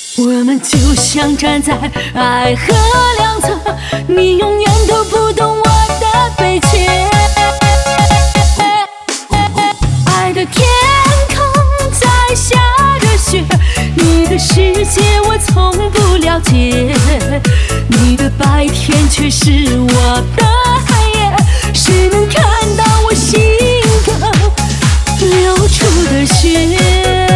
我们就像站在爱河两侧，你永远都不懂我的悲切。爱的天空在下着雪，你的世界我从不了解，你的白天却是我的黑夜。谁能看到我心口流出的血？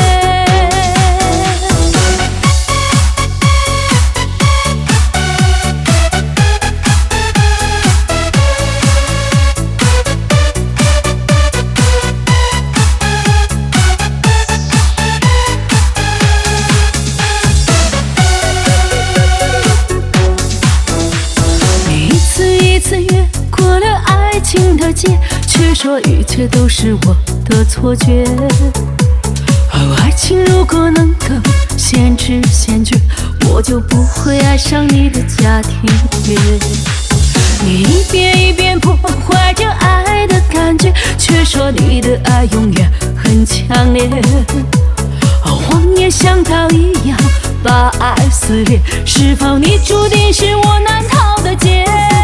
却说一切都是我的错觉。爱情如果能够先知先觉，我就不会爱上你的家庭乐。你一遍一遍破坏着爱的感觉，却说你的爱永远很强烈。谎言像刀一样把爱撕裂，是否你注定是我难逃的劫？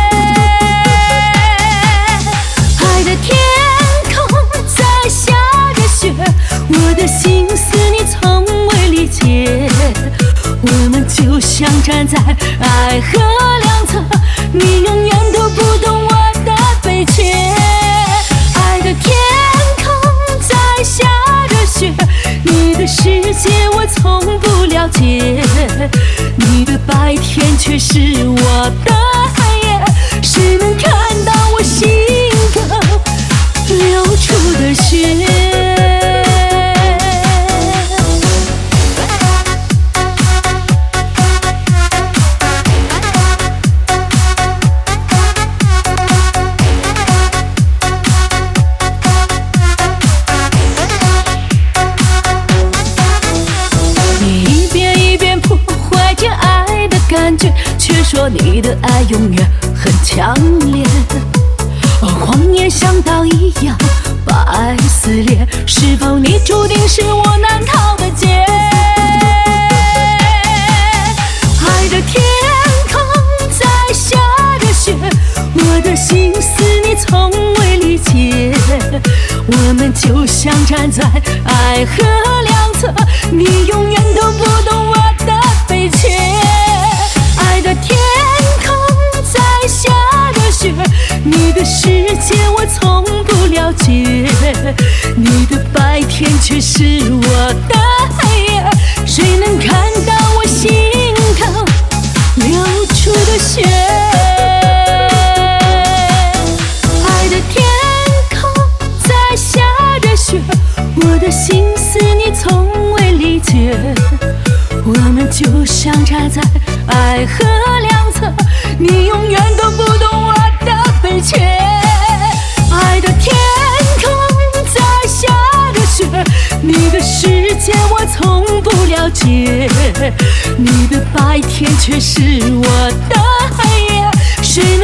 爱的天空在下着雪，我的心思你从未理解。我们就像站在爱河两侧，你永远都不懂我的悲切。爱的天空在下着雪，你的世界我从不了解，你的白天却是我的黑夜。谁能看到我心流出的血？你一遍一遍破坏着爱的感觉，却说你的爱永远很强烈。谎言像刀一样把爱撕裂，是否你注定是我难逃的劫？爱的天空在下着雪，我的心思你从未理解。我们就像站在爱河两侧，你永远都不懂我的悲切。爱的天空在下着雪，你的世界我从不了解，你的白天却是我的黑夜。谁能看到我心口流出的血？爱的天空在下着雪，我的心思你从未理解。我们就像站在爱河两侧，你永远都不懂我的悲切。爱的天空在下着雪，你的世界我从不了解，你的白天却是我的黑夜。谁能